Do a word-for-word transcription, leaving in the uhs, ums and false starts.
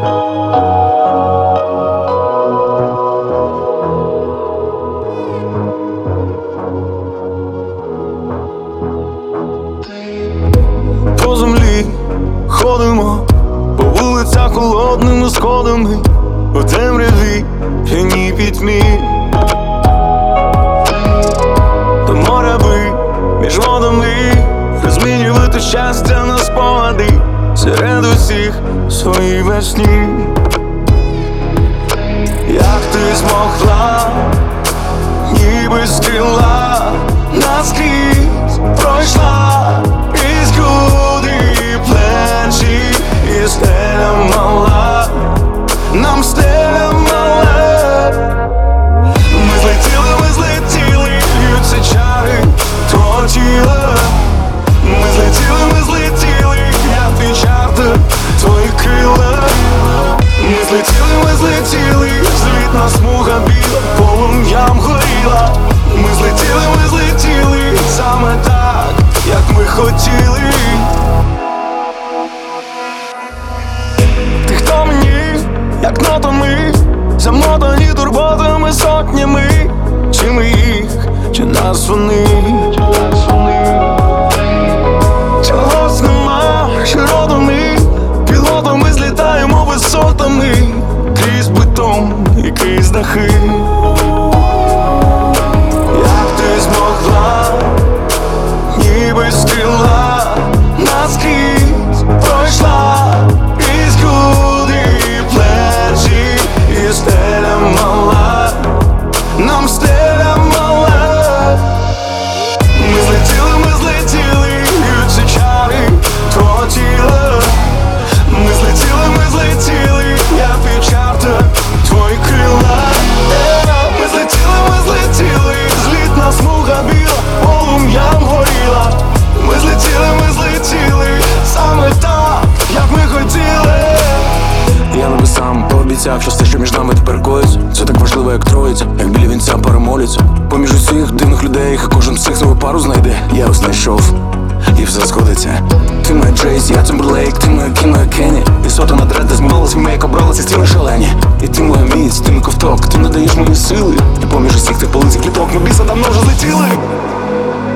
По землі ходимо, по вулицях холодними сходами, у темряві п'яній пітьмі. До моря би між водами розмінювати щастя на спогади серед усіх своїх весні. Як ти змогла, ніби стріла, наскрізь пройшла із груди і плечі, і стеля мала, нам стеля мала. Ми злетіли, ми злетіли, б'ються чари твого тіла. Ми злетіли, ми злетіли, я твій чартер, твої крила. Ми злетіли, ми злетіли, злітна смуга біла, полум'ям горіла. Ми злетіли, ми злетіли, саме так, як ми хотіли. Ти хто мені, як нотами, замотані турботами сотнями, чи ми їх, чи нас вони. Чогось нема, що родами, пілотами злітаємо висотами, крізь бетон і крізь дахи. Як ти змогла, ніби стріла, наскрізь пройшла із груди і плечі, і стеля мала, нам стеля мала. Ми злетіли, ми злетіли, б'ються чари твого тіла. Ми злетіли, ми злетіли, я твій чартер, твої крила. Ми злетіли, ми злетіли, злітна смуга біла, полум'ям горіла. Ми злетіли, ми злетіли, саме так, як ми хотіли. Я небесам пообіцяв, що все, що між нами тепер коїться, це так важливо, як троїця, як біля вінця перемоляться. Поміж усіх дивних людей, кожен з цих свою пару знайде. Я ось знайшов, і все сходиться. Ти моя Джейс, я Тімберлейк, ти моя Кім, моя Кенні. І сота на дреди змивалась, мейк обралася стіни шалені. І ти моя міць, ти мій ковток, ти надаєш мені сили. І поміж усіх тих полицях кліток ми біса давно вже злетіли.